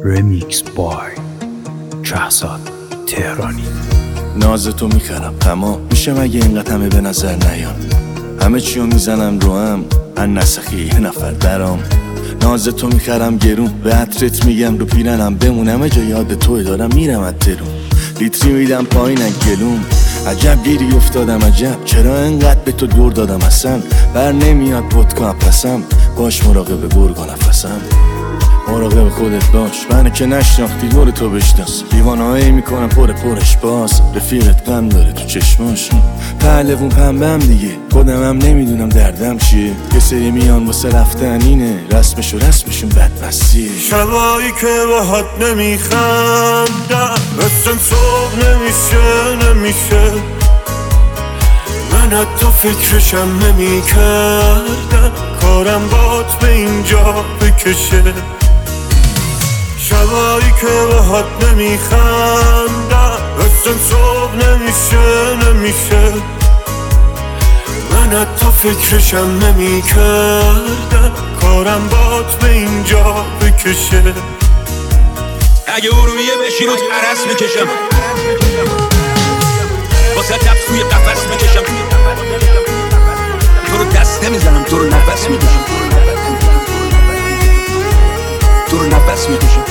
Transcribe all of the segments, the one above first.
رمیکس بای شهزاد تهرانی. نازتو میخرم تمام میشه مگه اینقدر همه به نظر نیان، همه چیو میزنم رو هم ان نسخی یه نفر درام. نازتو میخرم گرون به عطرت میگم رو پیرنم بمونم جا یاد توی دارم میرم اترون، لیتری میدم پایینن گلوم. عجب گیری افتادم عجب چرا انقدر به تو دور دادم اصلا بر نمیاد پدکام پسم. باش مراقب گرگ و نفسم، مراقب خودت باش منو که نشناختی دور تو بشناس. دیوانهایی میکنم پرش باز رفیقت غم داره تو چشماش. پهلوون پنبم دیگه خودم هم نمیدونم دردم چیه، یه سری میان واسه رفتن اینه رسمشون بدمستیه. شبایی که باهات نمیخندم اصلا صبح نمیشه من حتی فکرشم نمیکردم کارم بات به اینجا بکشه. شبایی که باهات نمیخندم اصلا صبح نمیشه من حتی فکرشم نمیکردم کارم بات به اینجا بکشه. اگه ارومیه بشین و ترس میکشم واسه دفت توی قفص میکشم، تو رو دست نمیزنم تو رو نفس میکشم، تو رو نفس میکشم.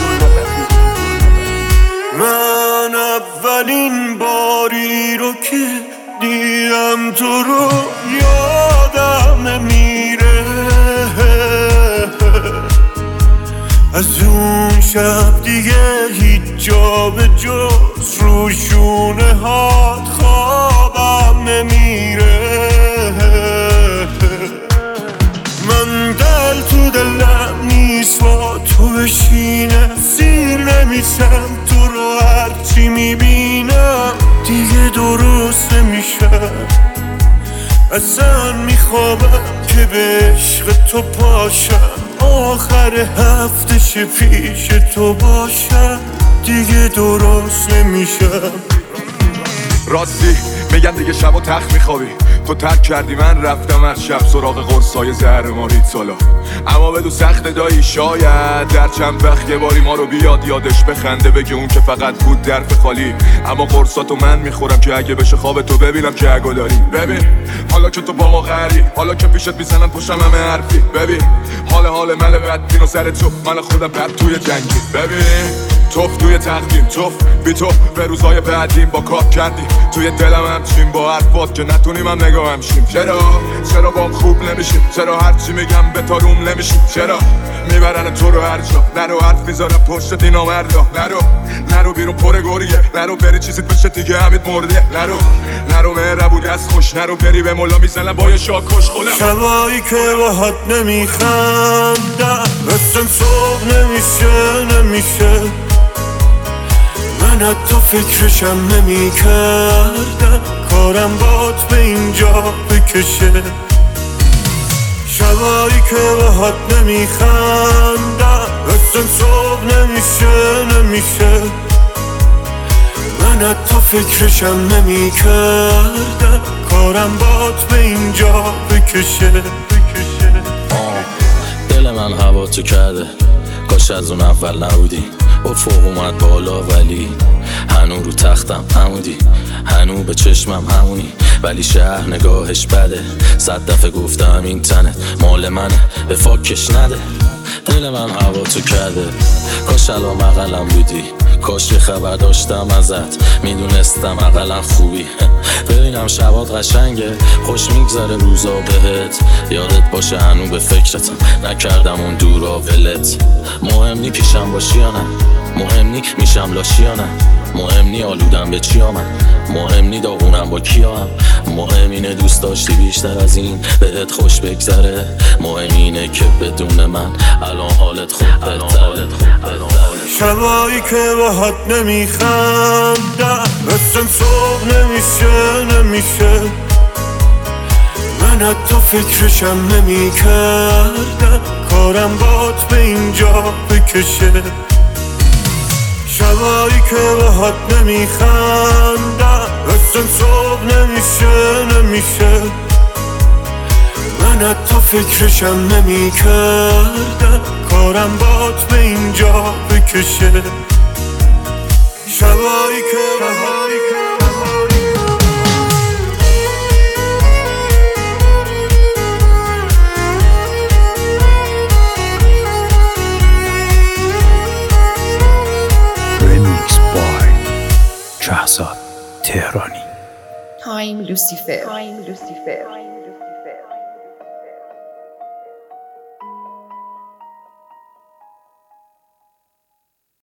من اولین باری رو که دیدم تو رو یادم نمیره، از اون شب دیگه هیچ جا به جز رو شونه هات خوابم نمیره. من دل تو دلم نیست با تو بشینم، سیر نمیشم تو رو هرچی میبینم دیگه درست نمیشه. اصلا میخوابم که به عشق تو پاشم، آخر هفتهش پیش تو باشم دیگه درست نمیشم. راستی میگن دیگه شب و تخت میخوابی، تو ترک کردی من رفتم از شب سراغ قرصای زهر مارید سالا. اما بدو سخت دایی شاید در چند وقت یه باری ما رو بیاد یادش بخنده بگه اون که فقط بود درف خالی. اما قرصاتو من میخورم که اگه بشه خواب تو ببینم که اگه داری. ببین حالا که تو با ما غری، حالا که پیشت میزنن پشتم همه حرفی. ببین حال مل بدبین و سر تو من خودم بد توی جنگی. ببین توف توی تقدیم توف بی تو به روزای بعدیم با کار کردی توی دلم همچین با حرفات که نتونیم هم نگاه همشیم. چرا با خوب نمیشیم، چرا هرچی میگم به تاروم نمیشیم، چرا میبرن تو رو هر جا، نرو حرف میذارم پشت دینا مردا، نرو بیرون پر گریه، نرو بری چیزیت بشه دیگه همید مرده، نرو مهربونی از خوش، نرو بری به مولا میزنم با یه شاکش خودم. شبایی که باهات نمیخندم اصلا صبح نمیشه من حتی فکرشم نمیکردم کارم بات به اینجا بکشه. شبایی که باهات نمیخندم اصلا صبح نمیشه من حتی فکرشم نمیکردم کارم بات به اینجا بکشه. دل من هوا تو کرده کاش از اون اول نبودی، افق اومد بالا ولی هنو رو تختم همودی، هنو به چشمم همونی ولی شهر نگاهش بده. 100 دفعه گفتم این تنت مال منه به فاکش نده. دل من هوا تو کرده کاش الان مقلم بودی، کاش یه خبر داشتم ازت میدونستم اقلن خوبی. ببینم شبات قشنگه خوش میگذره روزا بهت، یادت باشه هنو به فکرتم نکردم اون دورا ولت. مهم نی پیشم باشی یا نه، مهم نی میشم لاشی یا نه، مهم نی آلودم به چی آمد، مهم نی داغونم با کیا هم، مهم اینه دوست داشتی بیشتر از این بهت خوش بگذره، مهم اینه که بدون من الان حالت خوب بهتره. شبایی که باهات نمیخندم اصلا صبح نمیشه من حتی فکرشم نمیکردم کارم بات به اینجا بکشه. شبایی که باهات نمیخندم اصلا صبح نمیشه من حتی فکرشم نمی کردم کارم بات به اینجا بکشه شبایی که Remix by شهزاد تهرانی. Time Lucifer.